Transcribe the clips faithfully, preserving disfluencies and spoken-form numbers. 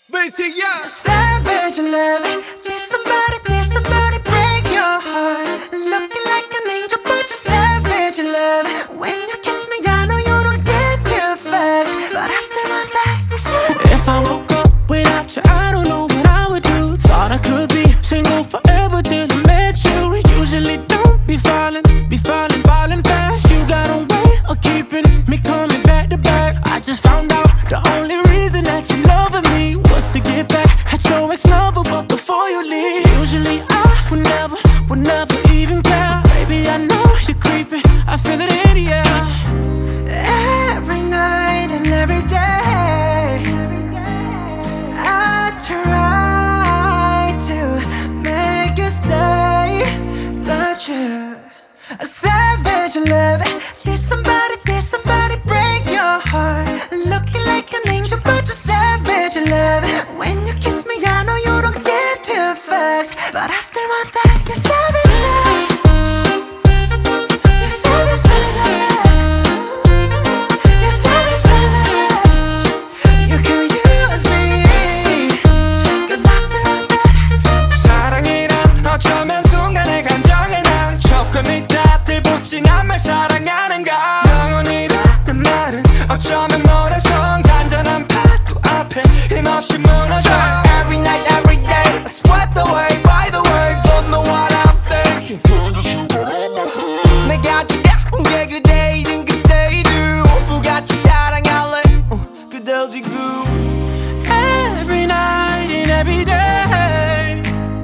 B T S. Savage love. Need somebody, need somebody break your heart. Looking like an angel, but you're savage love. When you kiss me, I know you don't give two fucks, but I still want that. If I woke up without you, I don't know what I would do. Thought I could be single forever till I met you. Usually don't be falling, be falling, falling fast. You got a way of keeping me coming back to back. I just found out the only reason that you loving me was to get back at your ex-lover, but before you leave, usually I would never, would never even care. Baby, I know you're creeping, I feel it in the air. Every night and every day, I try to make you stay, but you're a savage love. There's somebody, there's somebody break your heart. Looking like an angel, but you're savage love. When you kiss me, I know you don't give two fucks, but I still want that. You're savage love. You're savage love. You're savage love. You can use me, 'cause I still want that. 사랑이란 어쩌면 순간의 감정에 난 조금이 다 들붙지난 말 사랑하는가. 영원이라는 말은 어쩌면 모래성 잔잔한 파도 앞에 힘없이 무너져. Every night, every day, I swept away by the waves. Don't know what I'm thinking. 내가 두려운 게 그대이든 그대이든 오늘같이 사랑할래. 어, 그대 어디고. Every night and every day,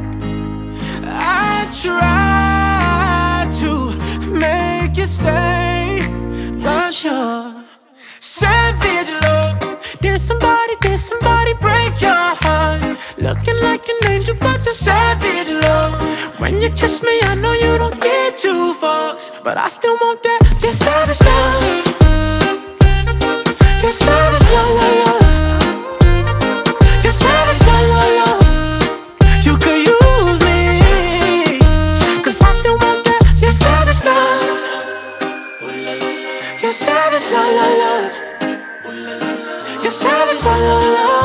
I try to make you stay, but you're savage love. There's somebody, there's somebody break your heart. Looking like an angel, but you're savage love. When you kiss me, I know you don't get two fucks, but I still want that. You're savage love. You're savage love, love, love. You're savage love, love, love. You could use me, 'cause I still want that. You're savage love. You're savage love, love, love. You're savage love, love, love.